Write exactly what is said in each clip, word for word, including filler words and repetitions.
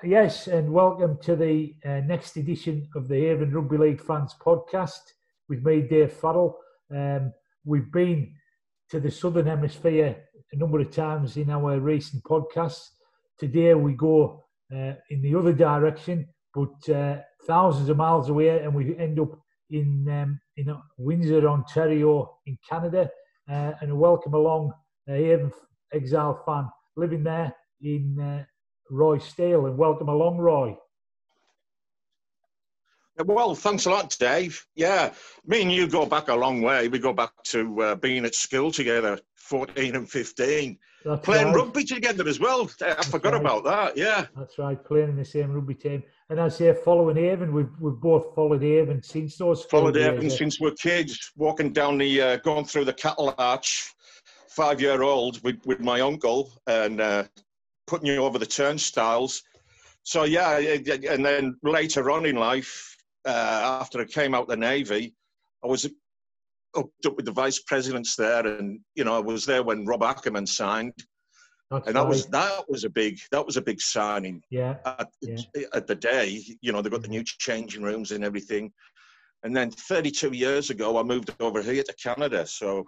yes, and welcome to the uh, next edition of the Avon Rugby League Fans Podcast with me, Dave Farrell. Um, we've been to the Southern Hemisphere a number of times in our recent podcasts. Today we go uh, in the other direction, but uh, thousands of miles away, and we end up in um, in Windsor, Ontario, in Canada. Uh, and welcome along uh, Avon Exile fan living there in uh, Roy Steele, and welcome along, Roy. Well, thanks a lot, Dave. Yeah, me and you go back a long way. We go back to uh, being at school together, fourteen and fifteen. That's playing right. Rugby together as well. I That's forgot right. about that, yeah. That's right, playing in the same rugby team. And I say following Avon, we've, we've both followed Avon since those school Followed days, Avon eh? since we were kids, walking down the, uh, going through the cattle arch, five-year-old with, with my uncle, and uh, putting you over the turnstiles. So, yeah, and then later on in life, uh, after I came out of the Navy, I was hooked up with the vice presidents there, and, you know, I was there when Rob Ackerman signed. That's and that right. was that was a big that was a big signing. Yeah. At, yeah. at the day, you know, they got the new changing rooms and everything. And then thirty-two years ago, I moved over here to Canada. So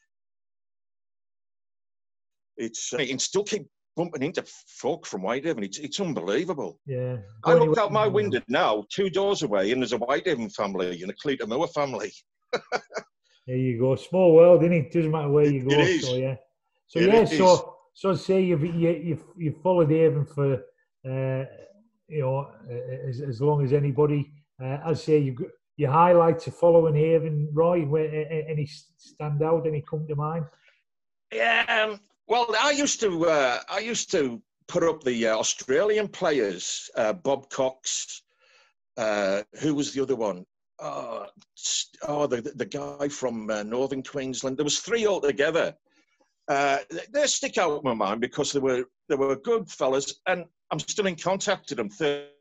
it's I can still keep bumping into folk from Whitehaven. It's it's unbelievable. Yeah. I look out my window now, two doors away, and there's a Whitehaven family and a Cleator Moore family. There you go. Small world, isn't it? Doesn't matter where you go. It is. So yeah. So it yeah. Is. So so say you've you, you've you've followed Avon for uh, you know as as long as anybody. Uh, I say you your highlights of following Avon, Roy. Where, any stand out? Any come to mind? Yeah. Um, well, I used to uh, I used to put up the uh, Australian players. Uh, Bob Cox. Uh, who was the other one? Oh, oh the the guy from uh, Northern Queensland. There was three altogether. Uh, they stick out in my mind because they were they were good fellas, and I'm still in contact with them.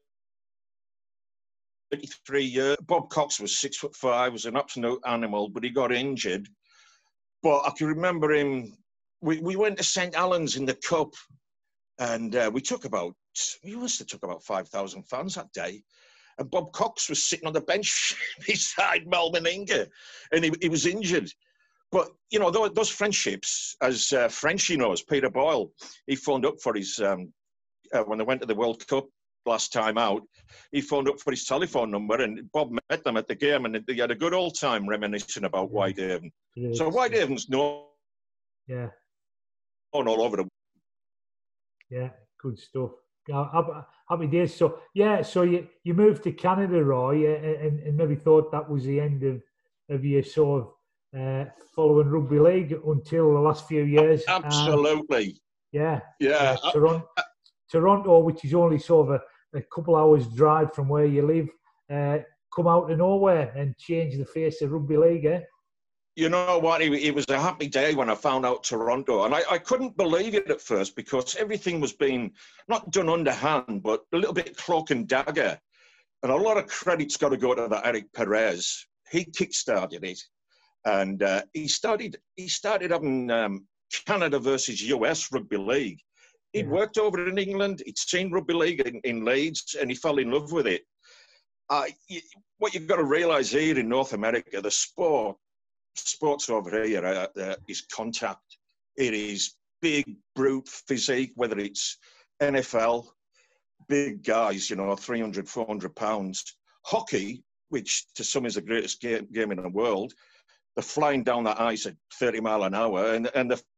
thirty-three years. Bob Cox was six foot five, was an absolute animal, but he got injured. But I can remember him. We we went to Saint Helens in the Cup, and uh, we took about we must have took about five thousand fans that day. And Bob Cox was sitting on the bench beside Mal Meninga, and he, he was injured. But, you know, those, those friendships, as uh, Frenchie knows, Peter Boyle, he phoned up for his, um, uh, when they went to the World Cup last time out, he phoned up for his telephone number, and Bob met them at the game, and they had a good old time reminiscing about yeah. Whitehaven. Yeah. So Whitehaven's known yeah. all over the Yeah, good stuff. Happy days. So, yeah, so you, you moved to Canada, Roy, and, and maybe thought that was the end of, of your sort of Uh, following rugby league until the last few years. Absolutely. And, yeah. Yeah. Uh, Toronto, Toronto, which is only sort of a, a couple hours drive from where you live, uh, come out of nowhere and change the face of rugby league, eh? You know what? It, it was a happy day when I found out Toronto. And I, I couldn't believe it at first because everything was being not done underhand, but a little bit cloak and dagger. And a lot of credit's got to go to that Eric Perez. He kick-started it. And uh, he started he started having um, Canada versus U S rugby league. He'd yeah. worked over in England. He'd seen rugby league in, in Leeds, and he fell in love with it. Uh, you, what you've got to realise here in North America, the sport, sports over here uh, uh, is contact. It is big, brute physique, whether it's N F L, big guys, you know, three hundred, four hundred pounds. Hockey, which to some is the greatest game, game in the world, they're flying down that ice at thirty mile an hour, and, and the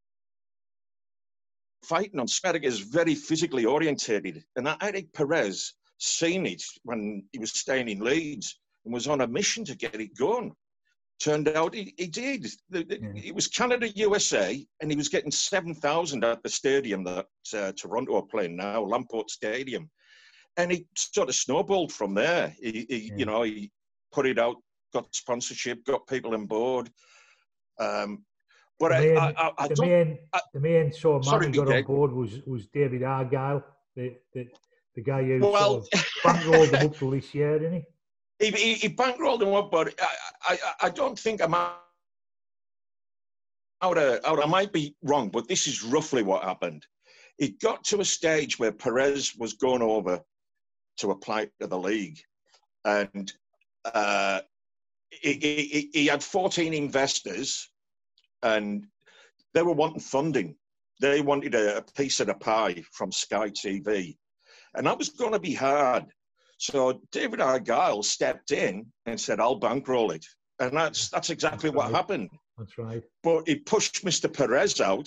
fighting on America is very physically orientated. And that Eric Perez seen it when he was staying in Leeds and was on a mission to get it going. Turned out he, he did. The, the, yeah. It was Canada U S A, and he was getting seven thousand at the stadium that uh, Toronto are playing now, Lamport Stadium. And he sort of snowballed from there. He, he yeah. You know, he put it out, got sponsorship, got people on board. Um, but the main, I, I, I the don't, main, I, the main sort of man sorry, who got Dave. on board was was David Argyle, the the, the guy who well, sort of bankrolled him up till this year, didn't he? He, he, he bankrolled him up, but I, I, I don't think I'm out of, out. I might be wrong, but this is roughly what happened. it got to a stage where Perez was going over to apply to the league, and uh, he, he, he had fourteen investors, and they were wanting funding. They wanted a, a piece of the pie from Sky T V, and that was going to be hard. So David Argyle stepped in and said, "I'll bankroll it," and that's that's exactly that's what right. happened. That's right. But he pushed Mister Perez out.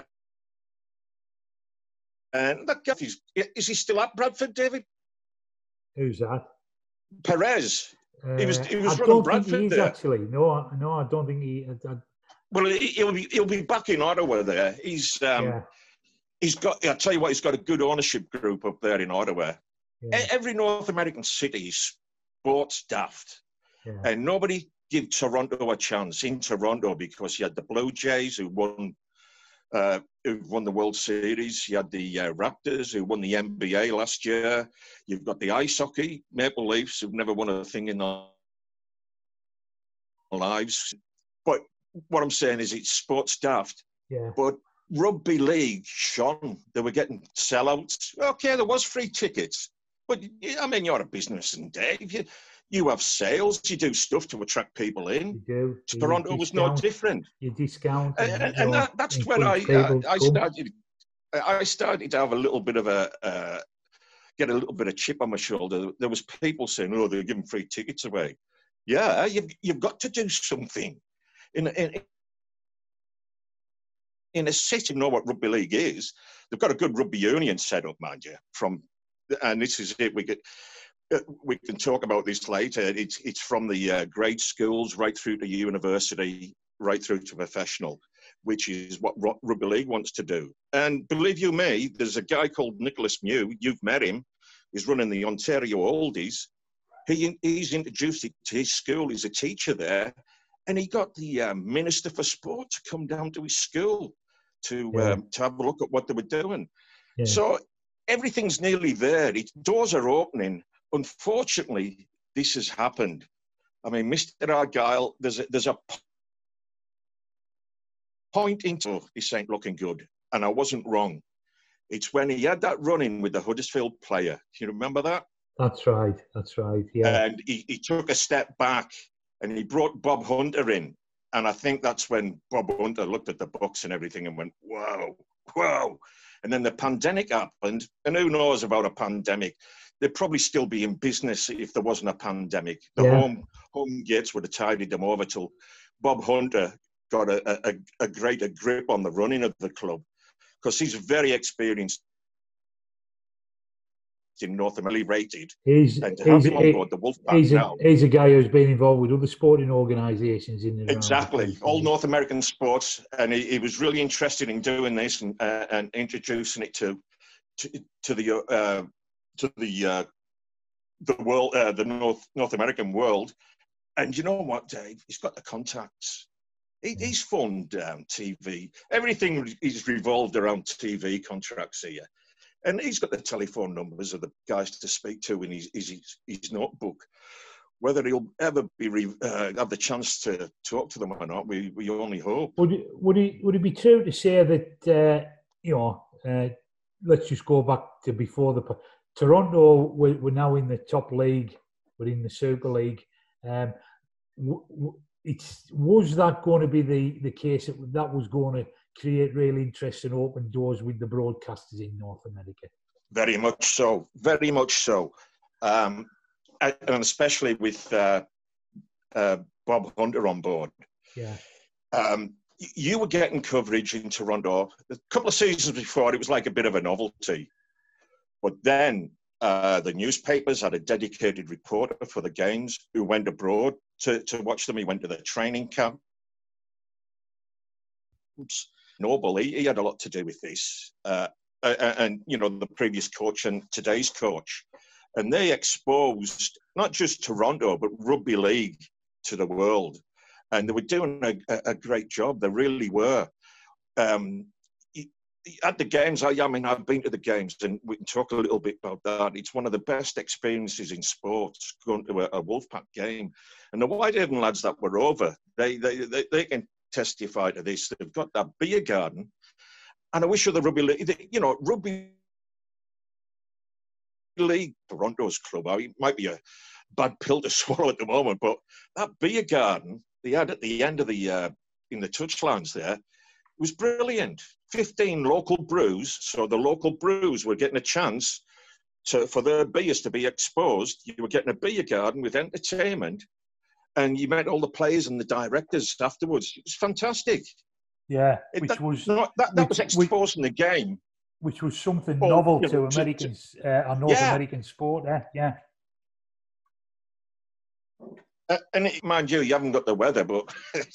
And that guy, is, is he still at Bradford, David? Who's that? Perez. Uh, he was he was I running don't Bradford think he is there. actually. No, no, I don't think he. I, I, well, he'll be he'll be back in Ottawa there. He's um, yeah. he's got. I tell you what, he's got a good ownership group up there in Ottawa. Yeah. Every North American city is sports daft, yeah. and nobody give Toronto a chance in Toronto because you had the Blue Jays who won. Uh, who won the World Series. You had the uh, Raptors who won the N B A last year. You've got the ice hockey, Maple Leafs, who've never won a thing in their lives. But what I'm saying is it's sports daft. Yeah. But rugby league shone. They were getting sellouts. Okay, there was free tickets. But, I mean, you're a businessman, Dave. You, you have sales. You do stuff to attract people in. You do. Toronto you was no different. You discount. And, and, and that, that's when I, uh, I started I started to have a little bit of a, uh, get a little bit of chip on my shoulder. There was people saying, oh, they're giving free tickets away. Yeah, you've, you've got to do something. In, in, in a city, you know what rugby league is. They've got a good rugby union set up, mind you. From, and this is it. We could, we can talk about this later. It's, it's from the uh, grade schools right through to university, right through to professional, which is what rugby league wants to do. And believe you me, there's a guy called Nicholas Mew. You've met him. He's running the Ontario Oldies. He, he's introduced it to his school. He's a teacher there. And he got the uh, Minister for Sport to come down to his school to, yeah. um, to have a look at what they were doing. Yeah. So everything's nearly there. It, doors are opening. Unfortunately, this has happened. I mean, Mister Argyle, there's a, there's a point into this ain't looking good, and I wasn't wrong. It's when he had that run-in with the Huddersfield player. Do you remember that? That's right. That's right. Yeah. And he, he took a step back, and he brought Bob Hunter in, and I think that's when Bob Hunter looked at the books and everything and went, "Whoa, whoa!" And then the pandemic happened, and who knows about a pandemic? They'd probably still be in business if there wasn't a pandemic. The yeah. home home gates would have tidied them over till Bob Hunter got a, a, a greater grip on the running of the club, because he's very experienced in North America, rated. He's, and to have him on board the Wolfpack he's, now. A, he's a guy who's been involved with other sporting organisations in the exactly all North American sports, and he, he was really interested in doing this and uh, and introducing it to to, to the uh, to the uh, the world, uh, the North North American world. And you know what, Dave? He's got the contacts. He, yeah. He's phoned um, T V. Everything is revolved around T V contracts here. And he's got the telephone numbers of the guys to speak to in his, his, his notebook. Whether he'll ever be re, uh, have the chance to talk to them or not, we, we only hope. Would it, would it, would it be true to say that, uh, you know, uh, let's just go back to before the... Toronto, we're, we're now in the top league. We're in the Super League. Um, w- w- it's, was that going to be the, the case that that was going to create real interest and open doors with the broadcasters in North America? Very much so. Very much so. Um, and especially with uh, uh, Bob Hunter on board. Yeah. Um, you were getting coverage in Toronto. A couple of seasons before, it was like a bit of a novelty. But then uh, the newspapers had a dedicated reporter for the games who went abroad to, to watch them. He went to the training camp. Oops. Noble, he, he had a lot to do with this. Uh, and, and, you know, the previous coach and today's coach. And they exposed not just Toronto, but rugby league to the world. And they were doing a, a great job. They really were. Um, at the games, I, I mean, I've been to the games, and we can talk a little bit about that. It's one of the best experiences in sports, going to a, a Wolfpack game. And the Whitehaven lads that were over, they, they, they, they can testify to this. They've got that beer garden, And I wish other rugby league, you know, rugby league, Toronto's club, it might be a bad pill to swallow at the moment, but that beer garden they had at the end of the, uh, in the touchlines there, was brilliant. fifteen local brews, so the local brews were getting a chance to, for their beers to be exposed. You were getting a beer garden with entertainment, and you met all the players and the directors afterwards. It was fantastic. Yeah, it, which that, was not, that, that which, was exposing which, the game. Which was something or, novel you know, to to, Americans, to, uh, or North yeah. American sport. Eh? Yeah. Uh, and it, mind you, you haven't got the weather, but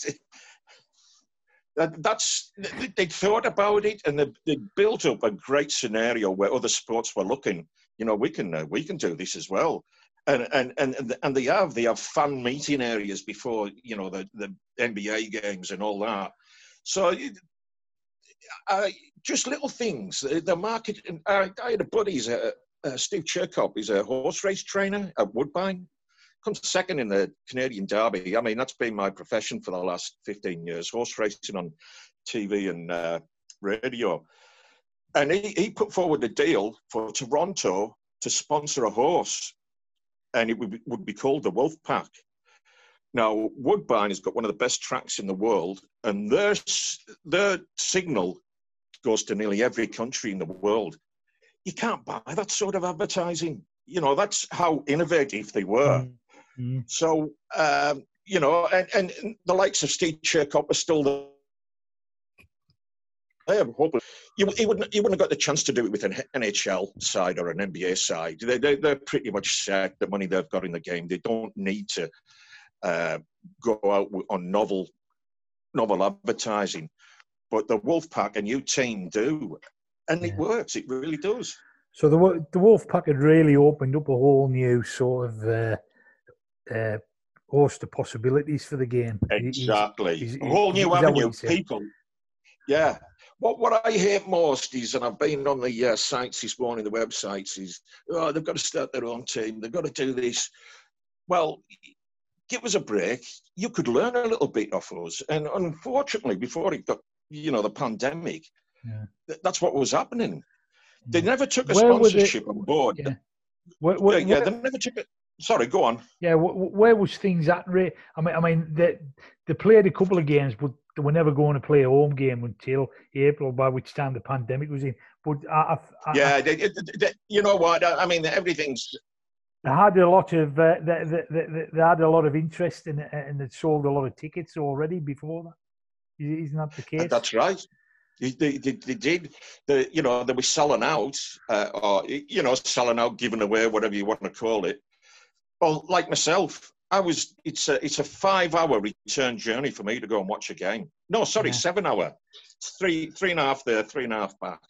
that, that's they thought about it, and they, they built up a great scenario where other sports were looking. You know, we can uh, we can do this as well, and and and and they have they have fan meeting areas before, you know, the the N B A games and all that. So. Uh, just little things. The market. I, I had a buddy, he's a, uh, Steve Chirkop. He's a horse race trainer at Woodbine. Comes second in the Canadian Derby. I mean, that's been my profession for the last fifteen years, horse racing on T V and uh, radio. And he, he put forward a deal for Toronto to sponsor a horse, and it would be, would be called the Wolf Pack. Now, Woodbine has got one of the best tracks in the world, and their, their signal goes to nearly every country in the world. You can't buy that sort of advertising. You know, that's how innovative they were. Mm-hmm. So, um, you know, and, and the likes of Steve Chirkop are still there. You, he, wouldn't, he wouldn't have got the chance to do it with an N H L side or an N B A side. They, they, they're pretty much set, the money they've got in the game. They don't need to uh, go out on novel, novel advertising. But the Wolfpack, a new team, do. And yeah. It works. It really does. So the the Wolfpack had really opened up a whole new sort of uh, uh, host of possibilities for the game. Exactly. Is, is, a whole new avenue of people. Yeah. What what I hear most is, and I've been on the uh, sites this morning, the websites, is, oh, they've got to start their own team. They've got to do this. Well, give us a break. You could learn a little bit off us. And unfortunately, before it got, you know, the pandemic, yeah. th- that's what was happening. They never took a where sponsorship they, on board. Yeah. Where, where, yeah, yeah, they never took it. Sorry, go on. Yeah, where was things at? I mean, I mean, they, they played a couple of games, but they were never going to play a home game until April, by which time the pandemic was in. But I, I, yeah, I, they, they, you know what? I mean, everything's. They had a lot of uh, they, they, they, they had a lot of interest in it, and they sold a lot of tickets already before that. Isn't that the case? That's right. They, they, they, they did. The you know they were selling out, uh, or you know selling out, giving away, whatever you want to call it. Well, like myself, I was. It's a it's a five-hour return journey for me to go and watch a game. No, sorry, yeah. seven-hour. Three three and a half there, three and a half back.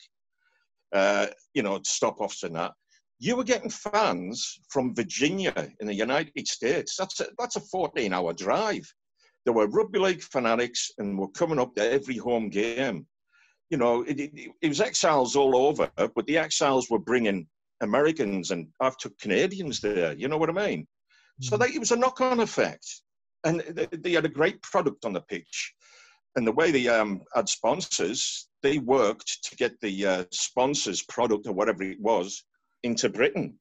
Uh, you know, stop-offs and that. You were getting fans from Virginia in the United States. That's a, that's a fourteen-hour drive. There were rugby league fanatics and were coming up to every home game. You know, it, it, it was exiles all over, but the exiles were bringing Americans and I've took Canadians there. You know what I mean? Mm-hmm. So that, it was a knock-on effect. And they, they had a great product on the pitch. And the way they um, had sponsors, they worked to get the uh, sponsors' product or whatever it was into Britain.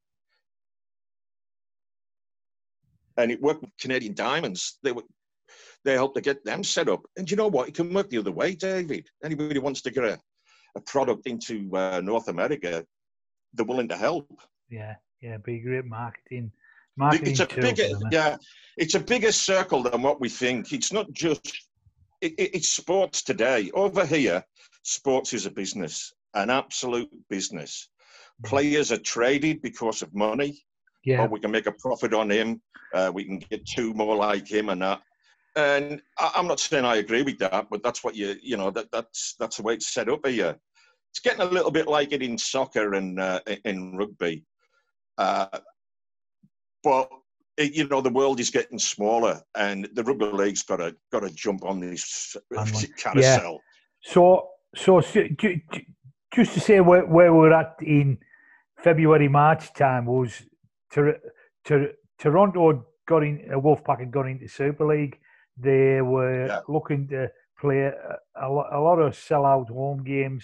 And it worked with Canadian Diamonds. They were, they helped to get them set up. And you know what? It can work the other way, David. Anybody who wants to get a, a product into uh, North America, they're willing to help. Yeah, yeah, be great marketing. marketing it's a bigger, yeah, it's a bigger circle than what we think. It's not just, it, it, it's sports today. Over here, sports is a business, an absolute business. Players are traded because of money. Yeah. Or we can make a profit on him. Uh, we can get two more like him and that. And I, I'm not saying I agree with that, but that's what you, you know, that that's that's the way it's set up here. It's getting a little bit like it in soccer and uh, in rugby. Uh, but, it, you know, the world is getting smaller and the rugby league's got to got to jump on this carousel. Yeah. So, so, so just to say where, where we're at in February, March time was to, to, Toronto got in, Wolfpack had got into Super League. They were yeah. looking to play a, a, lot, a lot of sell-out home games.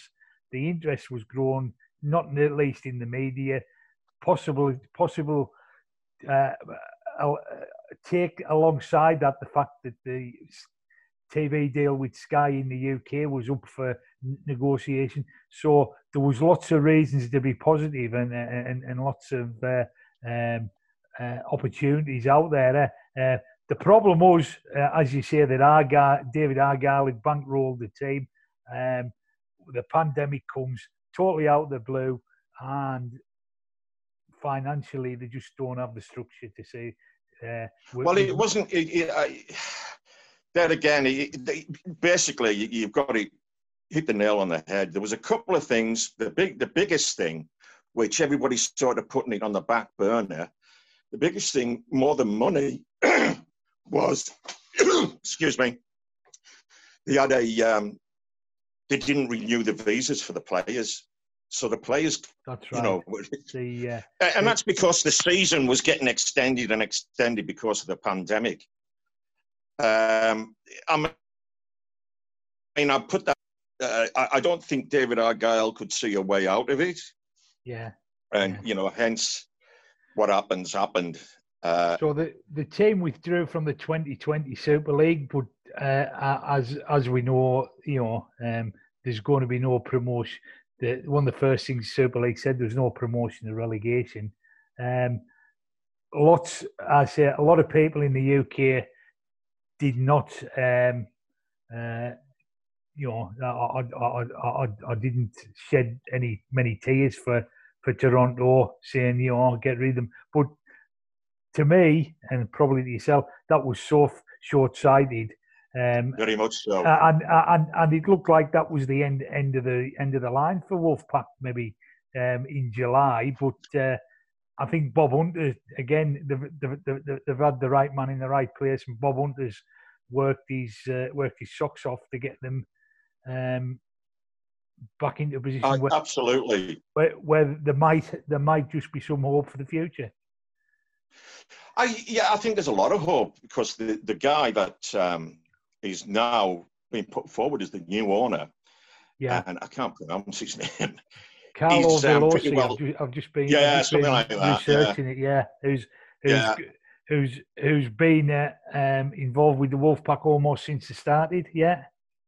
the interest was growing, not at least in the media. Possible, possible. Uh, uh, take alongside that the fact that the T V deal with Sky in the U K was up for negotiation, so there was lots of reasons to be positive and and, and lots of uh, um, uh, opportunities out there. Uh, the problem was, uh, as you say, that Argyle, David Argyle had bankrolled the team. Um, the pandemic comes totally out of the blue, and financially they just don't have the structure to say. Uh, well, it wasn't. It, it, I, that again, it, it, basically, you've got to hit the nail on the head. There was a couple of things. The big, the biggest thing, which everybody's sort of putting it on the back burner. The biggest thing, more than money, was, excuse me, they had a. Um, they didn't renew the visas for the players. So the players, that's right. You know, the, uh, and the, that's because the season was getting extended and extended because of the pandemic. Um, I mean, I put that. Uh, I, I don't think David Argyle could see a way out of it. Yeah, and yeah. you know, hence what happens happened. Uh, so the the team withdrew from the twenty twenty Super League, but uh, as as we know, you know, um, there's going to be no promotion. The, one of the first things Super League said, there's no promotion or relegation. Um, lots, I say, a lot of people in the U K did not, um, uh, you know, I, I, I, I, I didn't shed any many tears for, for Toronto saying, you know, get rid of them. But to me, and probably to yourself, that was so short-sighted. Um, Very much so, and, and and it looked like that was the end end of the end of the line for Wolfpack, maybe um, in July. But uh, I think Bob Hunter again, they've, they've, they've had the right man in the right place, and Bob Hunter's worked his uh, worked his socks off to get them um, back into a position uh, where absolutely where, where there might there might just be some hope for the future. I yeah, I think there's a lot of hope because the the guy that. Um, is now being put forward as the new owner. Yeah. And I can't pronounce his name. Carlo He's, um, Veloci. well, I've, just, I've just been, yeah, I've just something been like that. researching yeah. it. Yeah. Who's, who's, yeah. who's, who's been uh, um, involved with the Wolfpack almost since it started. Yeah.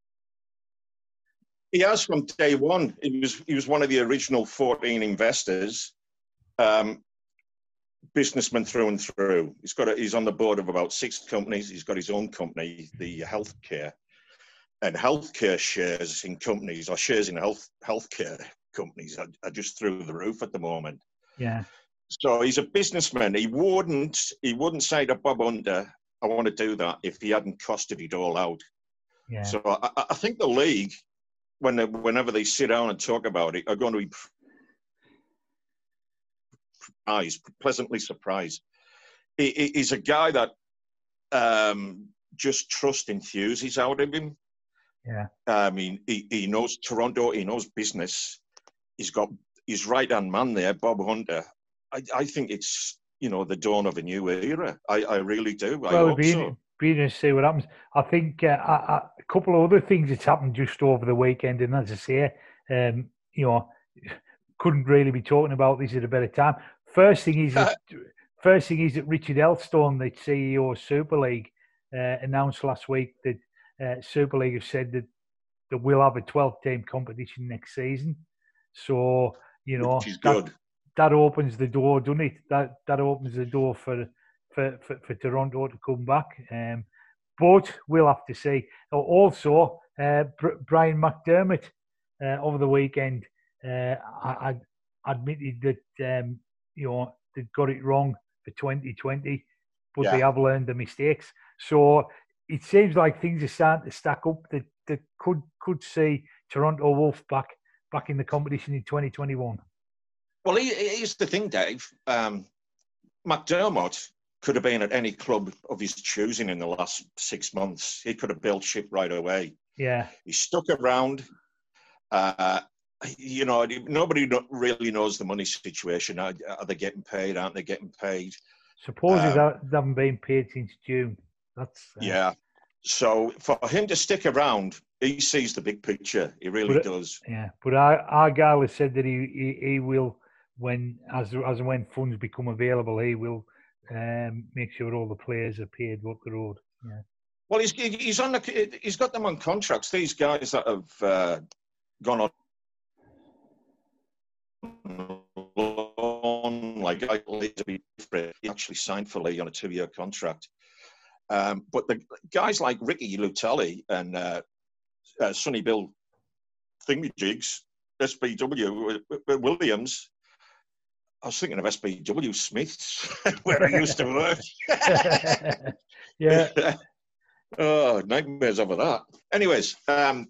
He has from day one. He was, he was one of the original fourteen investors. Um, businessman through and through. He's got a, he's on the board of about six companies. He's got his own company, the healthcare, and healthcare shares in companies or shares in health healthcare companies are, are just through the roof at the moment. Yeah. So he's a businessman. He wouldn't he wouldn't say to Bob Hunter, "I want to do that," if he hadn't costed it all out. Yeah. So I, I think the league, when they, whenever they sit down and talk about it, are going to be surprised, pleasantly surprised. He, he's a guy that um, just trust enthuses out of him. Yeah. I mean, he, he knows Toronto, he knows business. He's got his right-hand man there, Bob Hunter. I, I think it's, you know, the dawn of a new era. I, I really do. I well, hope be, so. Be interesting to see what happens. I think uh, I, I, a couple of other things that's happened just over the weekend, and as I say, um, you know, couldn't really be talking about this at a better time. First thing is, that, first thing is that Richard Elstone, the C E O of Super League, uh, announced last week that uh, Super League have said that that we'll have a twelve-team competition next season. So you know, which is good. That, that opens the door, doesn't it? That that opens the door for for for, for Toronto to come back. Um, but we'll have to see. Also, uh, Brian McDermott uh, over the weekend, uh, I, I admitted that um, you know they got it wrong for twenty twenty, but yeah. they have learned the mistakes. So it seems like things are starting to stack up that, that could could see Toronto Wolf back back in the competition in twenty twenty-one. Well, here's the thing, Dave. Um, McDermott could have been at any club of his choosing in the last six months. He could have built ship right away. Yeah. He stuck around. Uh, you know, nobody really knows the money situation. Are, are they getting paid? Aren't they getting paid? Supposedly um, they haven't been paid since June. That's uh... yeah. So for him to stick around, he sees the big picture. He really but, does. Yeah, but our, our guy has said that he, he, he will, when as as and when funds become available, he will um, make sure all the players are paid what they're owed. Yeah. Well, he's he's on the he's got them on contracts. These guys that have uh, gone on loan, like he actually signed for Lee on a two-year contract. Um, but the guys like Ricky Lutelli and uh, uh, Sonny Bill Thingamajigs, S B W uh, Williams. I was thinking of S B W Smiths, where I used to work. Yeah. Oh, nightmares over that. Anyways, um,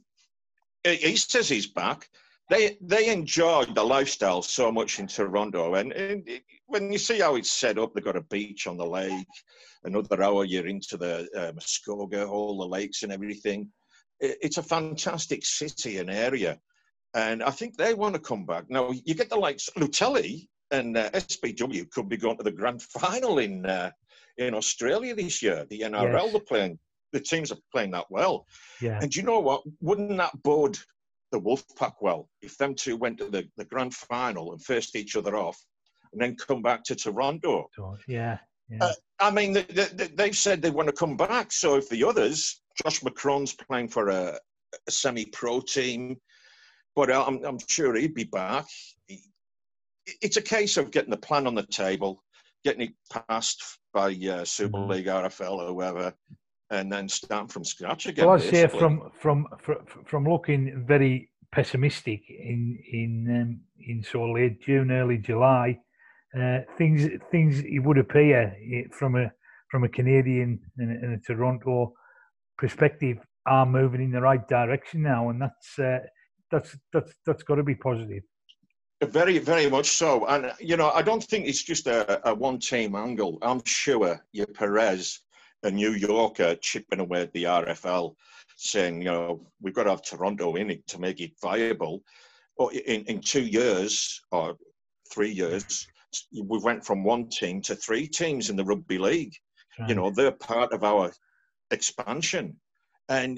he says he's back. They they enjoyed the lifestyle so much in Toronto, and, and it, when you see how it's set up, they've got a beach on the lake. Another hour, you're into the uh, Muskogee, all the lakes and everything. It, it's a fantastic city and area, and I think they want to come back. Now you get the likes Lutelli and uh, S B W could be going to the grand final in uh, in Australia this year. The N R L, Yes. they're playing. The teams are playing that well. Yeah. And do you know what? Wouldn't that bode the Wolfpack well if them two went to the, the grand final and faced each other off and then come back to Toronto? Yeah. Yeah. Uh, I mean, they, they, they've said they want to come back. So if the others, Josh McCron's playing for a, a semi-pro team, but I'm, I'm sure he'd be back. He, it's a case of getting the plan on the table, getting it passed by uh, Super Mm-hmm. League, R F L, or whoever, and then starting from scratch again. Well, I say from from from looking very pessimistic in in um, in so late June, early July, uh, things things it would appear from a from a Canadian and, and a Toronto perspective are moving in the right direction now, and that's uh, that's that's that's got to be positive. Very, very much so. And you know, I don't think it's just a, a one-team angle. I'm sure your Perez, a New Yorker, chipping away at the R F L, saying, you know, we've got to have Toronto in it to make it viable. But in, in two years or three years, we went from one team to three teams in the rugby league. Right. You know, they're part of our expansion. And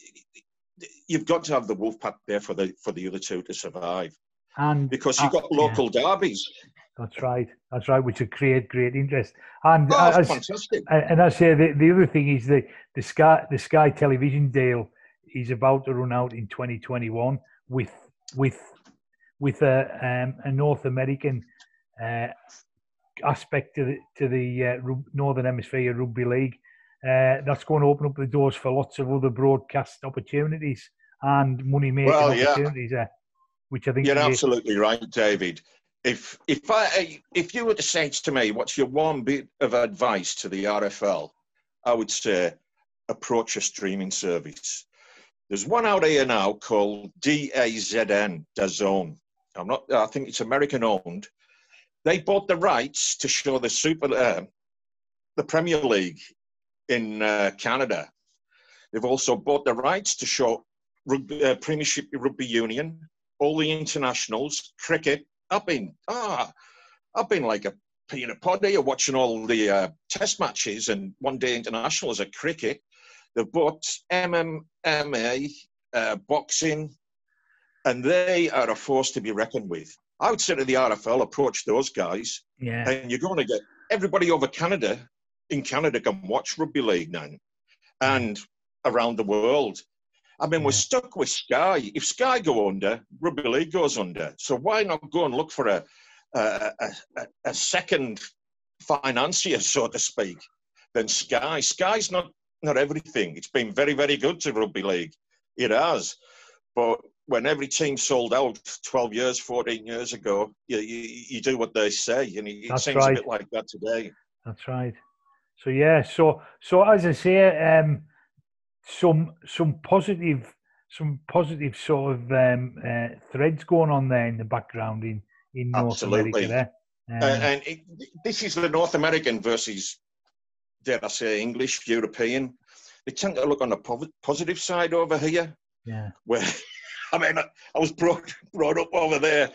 you've got to have the Wolfpack there for the for the other two to survive. And because you've got uh, local yeah. derbies. That's right. That's right, which would create great interest. And oh, as, fantastic. And I say the, the other thing is the the Sky the Sky Television deal is about to run out in twenty twenty-one with with with a um, a North American uh, aspect to the to the uh, Northern Hemisphere Rugby League. Uh, that's going to open up the doors for lots of other broadcast opportunities and money making well, yeah. opportunities. Uh, which I think you're absolutely right, David. If if I if you were to say to me, what's your one bit of advice to the R F L, I would say approach a streaming service. There's one out here now called D A Z N, DAZN. I'm not. I think it's American owned. They bought the rights to show the Super, uh, the Premier League in uh, Canada. They've also bought the rights to show rugby, uh, Premiership Rugby Union. All the internationals, cricket. I've been ah, I've been like a peanut pod here watching all the uh, test matches and one day internationals at cricket. They've bought M M A, uh, boxing, and they are a force to be reckoned with. I would say to the R F L, approach those guys, yeah. and you're going to get everybody over Canada. In Canada, can watch rugby league now, and around the world. I mean, yeah. we're stuck with Sky. If Sky go under, rugby league goes under. So why not go and look for a a, a, a second financier, so to speak, than Sky? Sky's not not everything. It's been very, very good to rugby league. It has. But when every team sold out twelve years, fourteen years ago, you, you, you do what they say. And it, it seems right. a bit like that today. That's right. So, yeah. So, so as I say, um, some some positive some positive sort of um, uh, threads going on there in the background in, in North Absolutely. America there. Uh, uh, and it, this is the North American versus, dare I say, English, European. They tend to look on the positive side over here. Yeah. Where, I mean, I was brought, brought up over there.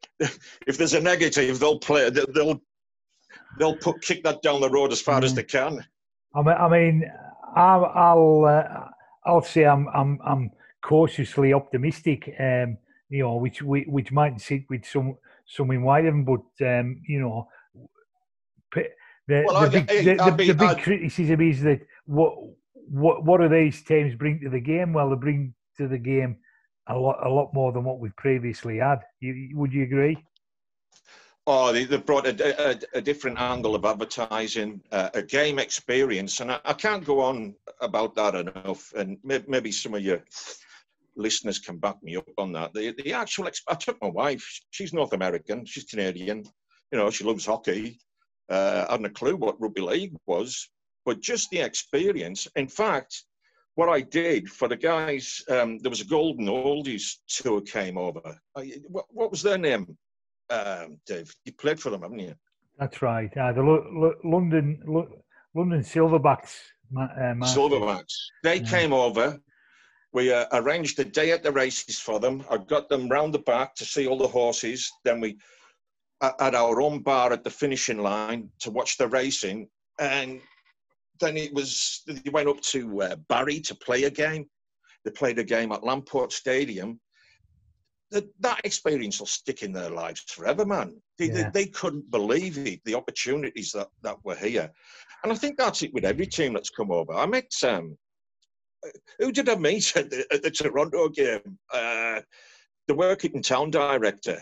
If there's a negative, they'll play. They'll they'll put kick that down the road as far yeah. as they can. I mean, I mean, I'll I'll, uh, I'll say I'm I'm I'm cautiously optimistic. Um, you know, which which might sit with some some in Whiteham, but um, you know, the Well, the I'd, big the, I'd the, be, the big I'd, criticism is that what what what do these teams bring to the game? Well, they bring to the game a lot a lot more than what we've previously had. You, would you agree? Oh, they, they've brought a, a, a different angle of advertising, uh, a game experience, and I, I can't go on about that enough. And may, maybe some of your listeners can back me up on that. The, the actual, I took my wife. She's North American. She's Canadian. You know, she loves hockey. Uh, I hadn't a clue what rugby league was, but just the experience. In fact, what I did for the guys, um, there was a Golden Oldies tour came over. I, what, what was their name? Um, Dave, you played for them, haven't you? That's right. Uh, the Lo- Lo- London Lo- London Silverbacks. Uh, Silverbacks. They yeah. came over. We uh, arranged a day at the races for them. I got them round the back to see all the horses. Then we uh, had our own bar at the finishing line to watch the racing. And then it was, they went up to uh, Barry to play a game. They played a game at Lamport Stadium. That, that experience will stick in their lives forever, man. They, Yeah. they, they couldn't believe it, the opportunities that, that were here. And I think that's it with every team that's come over. I met, um, who did I meet at the, at the Toronto game? Uh, the Workington Town director.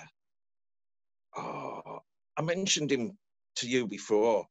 Oh, I mentioned him to you before.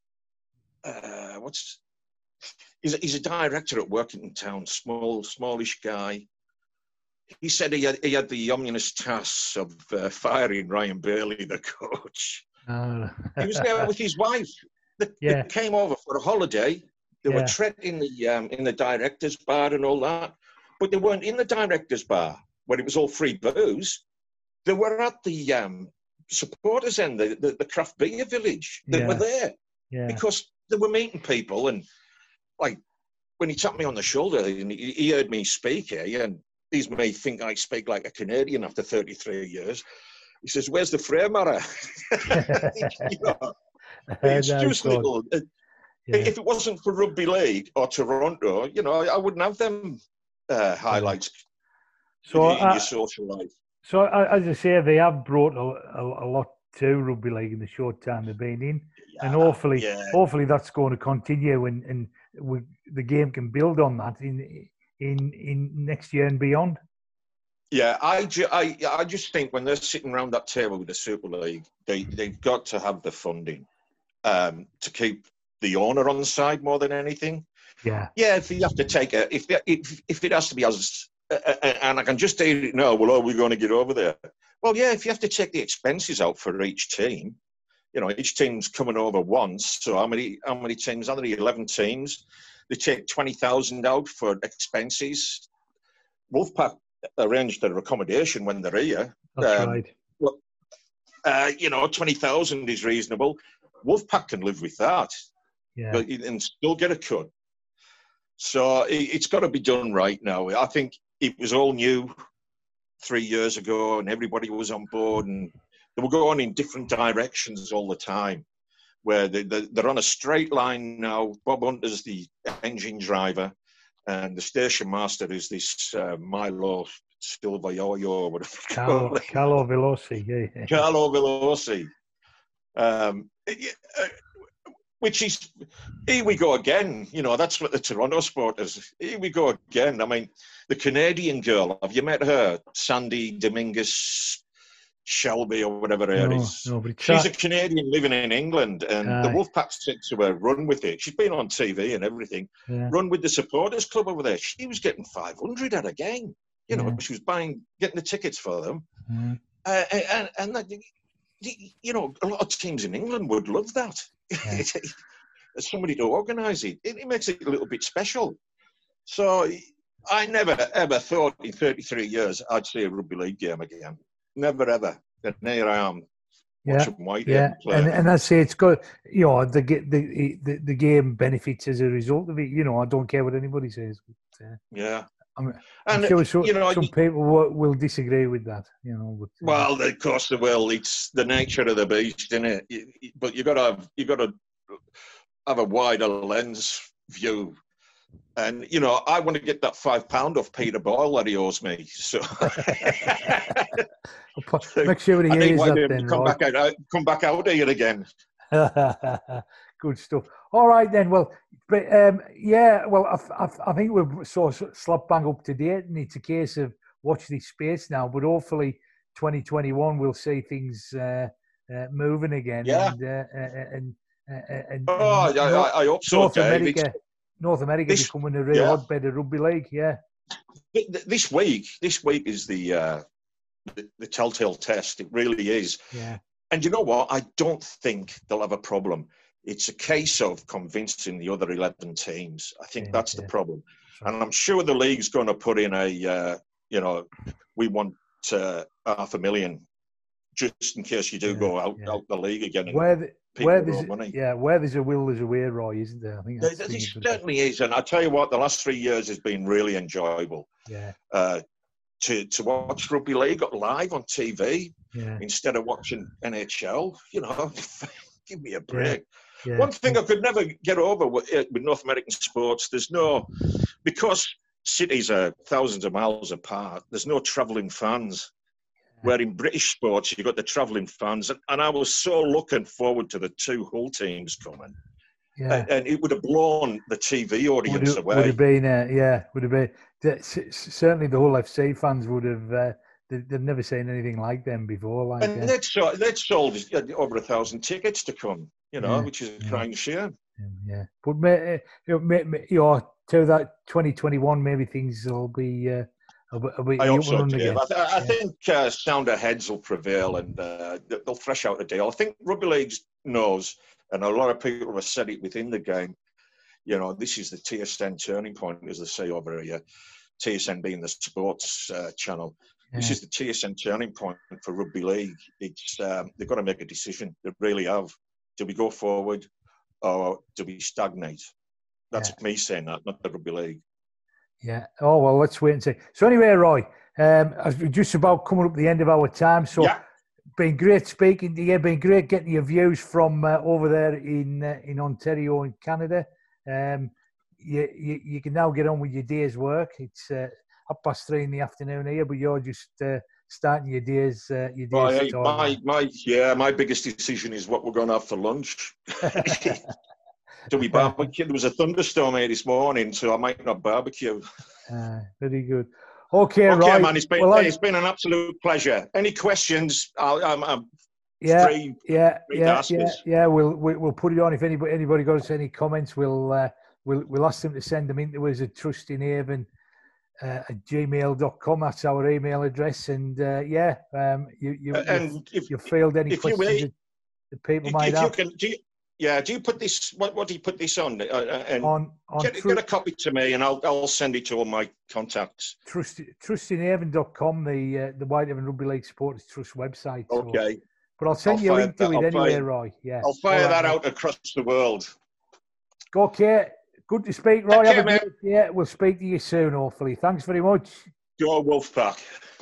Uh, what's he's a, he's a director at Workington Town, small, smallish guy. He said he had, he had the ominous task of uh, firing Ryan Bailey, the coach. Oh. He was there with his wife. They, yeah. they came over for a holiday. They yeah. were treated in the um, in the director's bar and all that, but they weren't in the director's bar where it was all free booze. They were at the um, supporters end, the, the, the craft beer village. They yeah. were there yeah. because they were meeting people. And like when he tapped me on the shoulder and he, he heard me speak here, and these may think I speak like a Canadian after thirty-three years. He says, "Where's the Freymara?" You know, it's no, just God. little. Uh, yeah. If it wasn't for rugby league or Toronto, you know, I, I wouldn't have them uh, highlights so, in, in uh, your social life. So, uh, as I say, they have brought a, a, a lot to rugby league in the short time they've been in, yeah, and hopefully, yeah. hopefully that's going to continue, and, and we, the game can build on that in in in next year and beyond. Yeah, I, ju- I, I just think when they're sitting around that table with the Super League, they, they've got to have the funding um, to keep the owner on the side more than anything. Yeah. Yeah, if you have to take a, if, if, if it has to be as, uh, and I can just hear it now, well, are we going to get over there? Well, yeah, if you have to take the expenses out for each team, you know, each team's coming over once. So how many, how many teams are there? eleven teams. They take twenty thousand out for expenses. Wolfpack arrange their accommodation when they're here. That's um, right. Well, uh, you know, twenty thousand is reasonable. Wolfpack can live with that, yeah, but and still get a cut. So it, it's got to be done right now. I think it was all new three years ago, and everybody was on board, and they were going in different directions all the time. Where they, they, they're on a straight line now. Bob Hunter's the engine driver. And the station master is this uh, Milo Silvaioio, whatever. Carlo, Carlo Velosi, yeah. Carlo Velosi. Um, which is, here we go again. You know, that's what the Toronto Sport is. Here we go again. I mean, the Canadian girl, have you met her? Sandy Dominguez Shelby or whatever her no, is. No, She's that... a Canadian living in England, and Aye. the Wolfpack said to her, run with it. She's been on T V and everything. Yeah. Run with the supporters club over there. She was getting five hundred at a game. You know, yeah. she was buying, getting the tickets for them. Yeah. Uh, and, and that, you know, a lot of teams in England would love that. Yeah. Somebody to organise it. it. It makes it a little bit special. So I never, ever thought in thirty-three years I'd see a rugby league game again. Never ever. And here I am. Yeah, yeah, and and I say it's got, you know, the the the the game benefits as a result of it. You know, I don't care what anybody says. But, uh, yeah, I'm, I'm and, sure so, you know, some you, people will, will disagree with that. You know, but, uh, well, of course they will. It's the nature of the beast, isn't it? But you got to have you got to have a wider lens view. And, you know, I want to get that five pound off Peter Boyle that he owes me. So make sure he I need hears one that to then, come right? back out, come back out here again. Good stuff. All right then. Well, but um, yeah. Well, I, I, I think we're sort of slap bang up to date, and it's a case of watch this space now. But hopefully, twenty twenty-one we'll see things uh, uh, moving again. Yeah. And uh, and, and, and, Oh, and I, North, I hope so, North Dave. America, It's, North America this, becoming a real yeah. hotbed of rugby league. Yeah. This week, this week is the, uh, the the telltale test. It really is. Yeah. And you know what? I don't think they'll have a problem. It's a case of convincing the other eleven teams. I think Yeah, that's yeah. the problem. Right. And I'm sure the league's going to put in a, uh, you know, we want uh, half a million just in case you do Yeah, go out, yeah. out the league again. And Where the, people where owe there's money. yeah, where there's a will, there's a way, Roy, isn't there? I think There, that's the there thing. certainly is. And I tell you what, the last three years has been really enjoyable. Yeah. Uh, to, to watch rugby league live on T V Yeah. instead of watching N H L, you know, give me a break. Yeah. One thing I could never get over with, with North American sports, there's no, because cities are thousands of miles apart, there's no travelling fans. Where in British sports, you've got the travelling fans. And, and I was so looking forward to the two Hull teams coming. Yeah. And, and it would have blown the T V audience would have, away. Would have been, uh, yeah, would have been. Certainly the Hull F C fans would have, uh, they, they've never seen anything like them before. Like, and uh, they'd, sold, they'd sold over a thousand tickets to come, you know, yeah, which is a yeah. crying shame. Yeah. But, you know, you know, to that twenty twenty-one, maybe things will be. Uh, I'll be, I'll be I hope so, Dave. Dave. I, th- I yeah. think uh, sounder heads will prevail and uh, they'll thresh out a deal. I think Rugby League knows, and a lot of people have said it within the game, you know, this is the T S N turning point, as they say over here, T S N being the sports uh, channel. Yeah. This is the T S N turning point for Rugby League. It's um, they've got to make a decision. They really have. Do we go forward or do we stagnate? That's yeah. me saying that, not the Rugby League. Yeah. Oh, well, let's wait and see. So anyway, Roy, um, as we're just about coming up the end of our time, so yeah. been great speaking to you. Been great getting your views from uh, over there in uh, in Ontario in Canada. Um, you, you you can now get on with your day's work. It's uh, up past three in the afternoon here, but you're just uh, starting your days. Uh, your days. My, my, my, yeah, my biggest decision is what we're going to have for lunch. Do we barbecue? There was a thunderstorm here this morning, so I might not barbecue. Uh, very good. Okay, okay, right. man. It's been well, it's been an absolute pleasure. Any questions? I'll, I'm, I'm yeah, free. Yeah, free yeah, yeah, yeah. We'll we'll put it on. If anybody anybody got any comments, we'll uh, we'll we'll ask them to send them in to us at trustinghaven uh, at gmail dot com. That's our email address. And uh, yeah, um, you you and you've, if you've failed any if questions you, that, that people if, might if have. You can, do you, Yeah, do you put this? What, what do you put this on? Uh, and on, on get, tru- get a copy to me, and I'll I'll send it to all my contacts. Trust, trustinghaven dot com, the uh, the Whitehaven Rugby League Supporters Trust website. So. Okay. But I'll send I'll you a link to that, it I'll anyway, fire, Roy. Yeah. I'll fire right, that mate. out across the world. Okay. Good to speak, Roy. Take Have care, a great day. We'll speak to you soon, hopefully. Thanks very much. Go Wolfpack.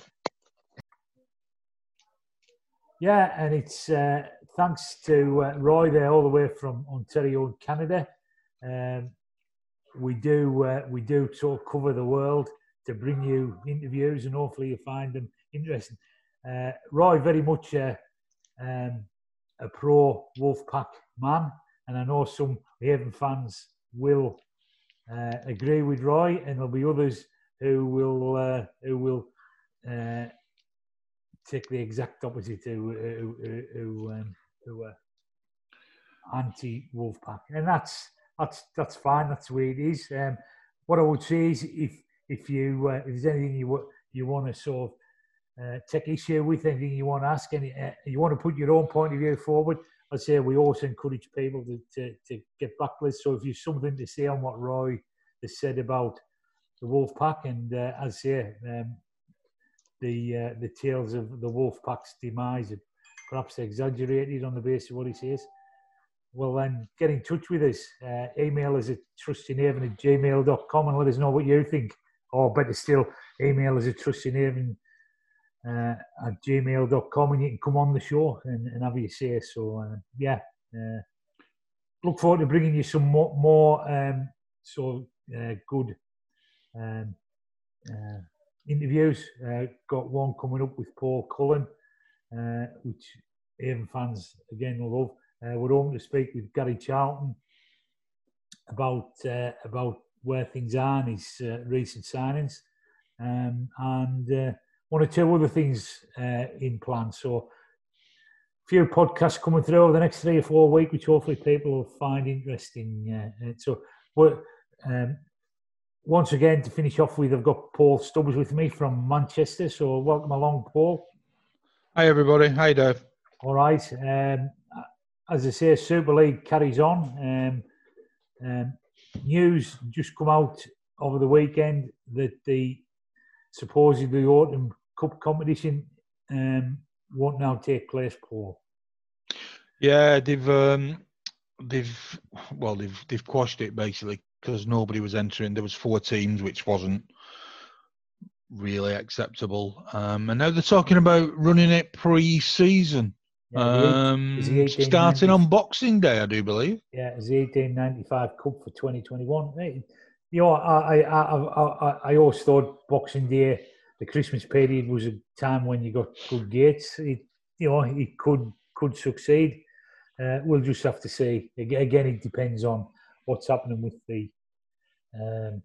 Yeah, and it's uh, thanks to uh, Roy there, all the way from Ontario, Canada. Um, we do uh, we do sort of cover the world to bring you interviews, and hopefully you find them interesting. Uh, Roy, very much uh, um, a pro Wolfpack man, and I know some Haven fans will uh, agree with Roy, and there'll be others who will uh, who will. Uh, take the exact opposite who who who, um, who are anti Wolfpack, and that's that's that's fine. That's the way it is. Um, what I would say is, if if you uh, if there's anything you you want to sort of uh, take issue with, anything you want to ask, any uh, you want to put your own point of view forward, I'd say we also encourage people to to, to get back with us. So if you've something to say on what Roy has said about the Wolfpack, and uh, as I say. Um, The uh, the tales of the Wolfpack's demise are perhaps exaggerated on the basis of what he says. Well, then get in touch with us. Uh, email us at trustinghaven at gmail dot com and let us know what you think. Or better still, email us at trustinghaven uh, at gmail dot com and you can come on the show and, and have your say. So, uh, yeah. Uh, look forward to bringing you some more, more um, so uh, good um, uh, interviews. Uh, got one coming up with Paul Cullen, uh, which Avon fans again will love. Uh, we're hoping to speak with Gary Charlton about uh, about where things are and his uh, recent signings, um, and uh, one or two other things uh, in plan. So, a few podcasts coming through over the next three or four weeks, which hopefully people will find interesting. Uh, so, but um, once again, to finish off with, I've got Paul Stubbs with me from Manchester. So, welcome along, Paul. Hi, everybody. Hi, Dave. All right. Um, as I say, Super League carries on. Um, um, news just come out over the weekend that the supposedly autumn cup competition um, won't now take place, Paul. Yeah, they've um, they've well they've they've quashed it basically because nobody was entering. There was four teams, which wasn't really acceptable. Um, and now they're talking about running it pre-season, Yeah, um, the starting on Boxing Day, I do believe. Yeah, it's the eighteen ninety-five Cup for twenty twenty-one. You know, I, I, I, I, I always thought Boxing Day, the Christmas period, was a time when you got good gates. It, you know, it could could succeed. Uh, we'll just have to see. Again, it depends on what's happening with the um,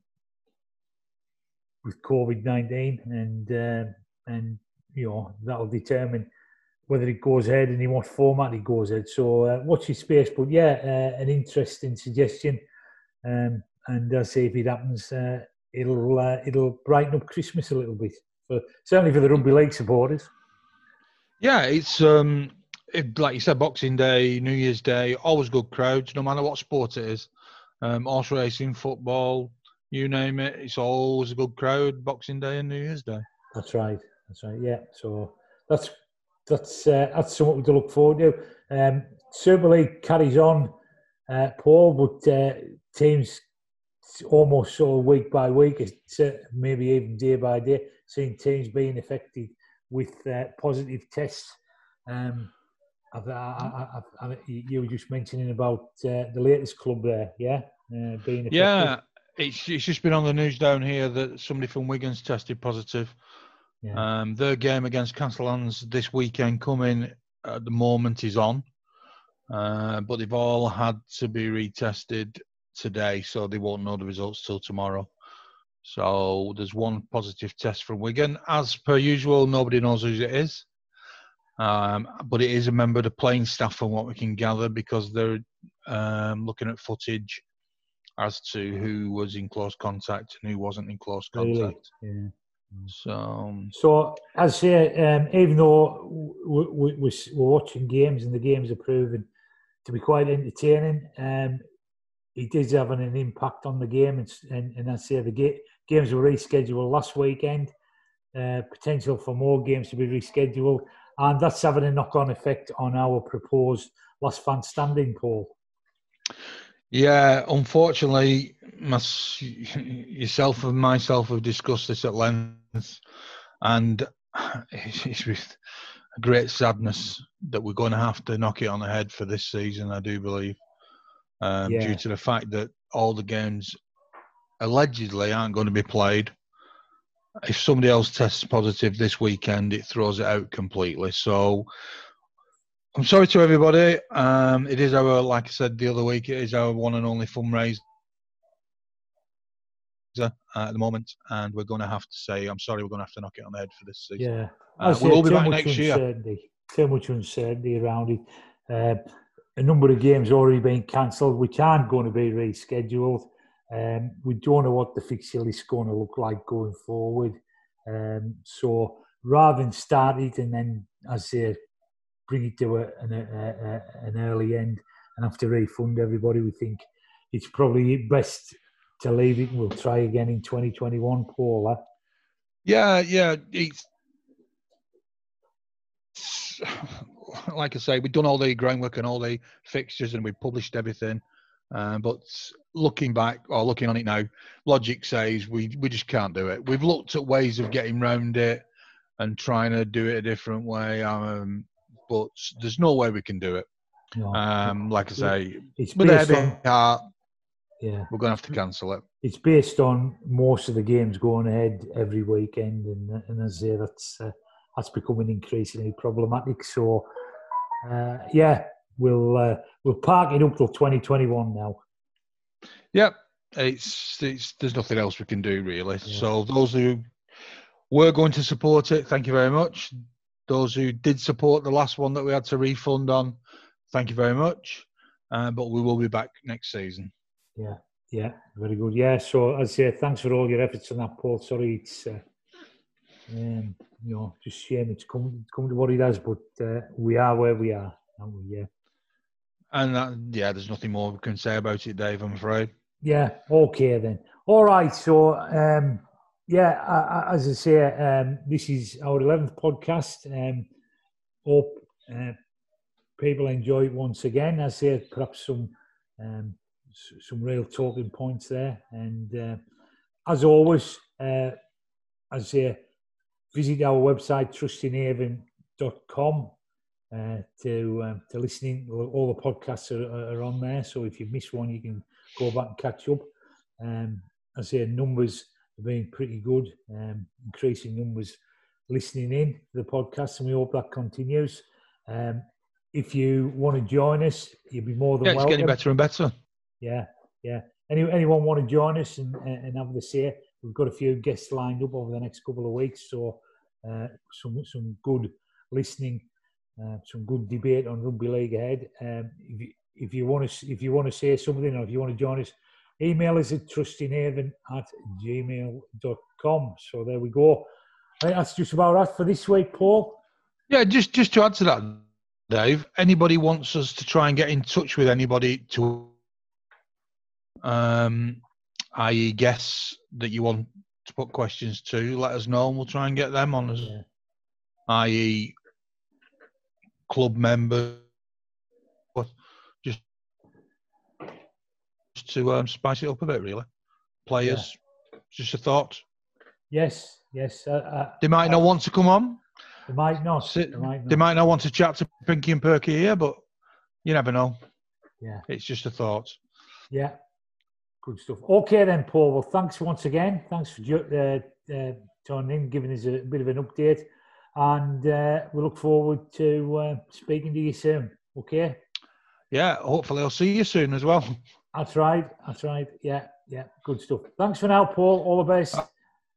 with COVID nineteen, and uh, and you know that'll determine whether it goes ahead and in what format it goes ahead. So uh, watch your space. But yeah, uh, an interesting suggestion. Um, and I say if it happens, uh, it'll uh, it'll brighten up Christmas a little bit, for, certainly for the rugby league supporters. Yeah, it's um, it, like you said, Boxing Day, New Year's Day, always good crowds, no matter what sport it is. Um, horse racing, football, you name it, it's always a good crowd, Boxing Day and New Year's Day. That's right. That's right. Yeah. So that's that's uh, that's something to look forward to. Um, Super League carries on, uh, Paul, but uh, teams almost sort of week by week, maybe even day by day, seeing teams being affected with uh, positive tests. Um, I've, I, I, I, you were just mentioning about uh, the latest club there, yeah, uh, being affected. Yeah, it's it's just been on the news down here that somebody from Wigan's tested positive. Yeah. Um, their game against Castellans this weekend coming at the moment is on, uh, but they've all had to be retested today, so they won't know the results till tomorrow. So there's one positive test from Wigan. As per usual, nobody knows who it is. Um, but it is a member of the playing staff from what we can gather, because they're um, looking at footage as to who was in close contact and who wasn't in close contact. Really? Yeah. So, so as I say, um, even though we, we, we're watching games and the games are proven to be quite entertaining, um, it is having an impact on the game. And, and, and I say the ga- games were rescheduled last weekend, uh, potential for more games to be rescheduled. And that's having a knock-on effect on our proposed last fan standing, Paul. Yeah, unfortunately, my, yourself and myself have discussed this at length, and it's, it's with a great sadness that we're going to have to knock it on the head for this season, I do believe, um, yeah. due to the fact that all the games allegedly aren't going to be played. If somebody else tests positive this weekend, it throws it out completely. So I'm sorry to everybody. Um, it is our, like I said the other week, it is our one and only fundraiser uh, at the moment, and we're going to have to say, I'm sorry, we're going to have to knock it on the head for this season. Yeah, uh, we'll all be back next year. Too much uncertainty around it. Uh, a number of games already been cancelled, which aren't going to be rescheduled. Um, we don't know what the fixture list is going to look like going forward. Um, so rather than start it and then, as I say, bring it to a, an, a, a, an early end and have to refund everybody, we think it's probably best to leave it and we'll try again in twenty twenty-one, Paul. Huh? Yeah, yeah. It's, like I say, we've done all the groundwork and all the fixtures and we've published everything. Uh, but looking back, or looking on it now, logic says we, we just can't do it. We've looked at ways of getting around it and trying to do it a different way, um, but there's no way we can do it. No. Um, like I say, it's with a heavy on, heart. Yeah. We're going to have to cancel it. It's based on most of the games going ahead every weekend, and, and as I say, that's, uh, that's becoming increasingly problematic. So, uh, yeah, we'll uh, we'll park it up till twenty twenty-one now. Yep. It's, it's there's nothing else we can do, really. Yeah. So those who were going to support it, thank you very much. Those who did support the last one that we had to refund on, thank you very much. Uh, but we will be back next season. Yeah, yeah, very good. Yeah, so as I say, thanks for all your efforts on that, Paul. Sorry, it's uh, um, you know, just shame it's come come to what it has, but uh, we are where we are, aren't we? Yeah. And that, yeah, there's nothing more we can say about it, Dave, I'm afraid. Yeah. Okay then. All right. So um, yeah, I, I, as I say, um, this is our eleventh podcast. Um, hope uh, people enjoy it once again. As I say, perhaps some. Um, some real talking points there, and uh, as always, uh, as I say, visit our website trusting haven dot com uh, to um, to listening. All the podcasts are, are on there, so if you miss one, you can go back and catch up. Um, as I say, numbers have been pretty good, um, increasing numbers listening in to the podcast, and we hope that continues. Um, if you want to join us, you'll be more than yeah, it's welcome. getting better and better. Yeah, yeah. Any, anyone want to join us and, and have the say? We've got a few guests lined up over the next couple of weeks, so uh, some some good listening, uh, some good debate on rugby league ahead. Um, if you, if you want to if you want to say something, or if you want to join us, email us at trustinghaven at gmail dot com. So there we go. I think that's just about that for this week, Paul. Yeah, just just to add to that, Dave. Anybody wants us to try and get in touch with anybody to. Um, that is guests that you want to put questions to, let us know and we'll try and get them on as Yeah. that is club members, just, just to um, spice it up a bit, really. Players, yeah. Just a thought. Yes, yes. Uh, uh, they might uh, not want to come on. They might not. Sit, they, might not. they might not want to chat to Pinky and Perky here, but you never know. Yeah. It's just a thought. Yeah. Good stuff. Okay then, Paul. Well, thanks once again. Thanks for uh, uh, joining in, giving us a bit of an update. And uh, we look forward to uh, speaking to you soon. Okay? Yeah, hopefully I'll see you soon as well. That's right. That's right. Yeah, yeah. Good stuff. Thanks for now, Paul. All the best.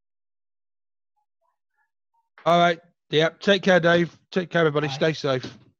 All right. Yeah. Take care, Dave. Take care, everybody. Bye. Stay safe.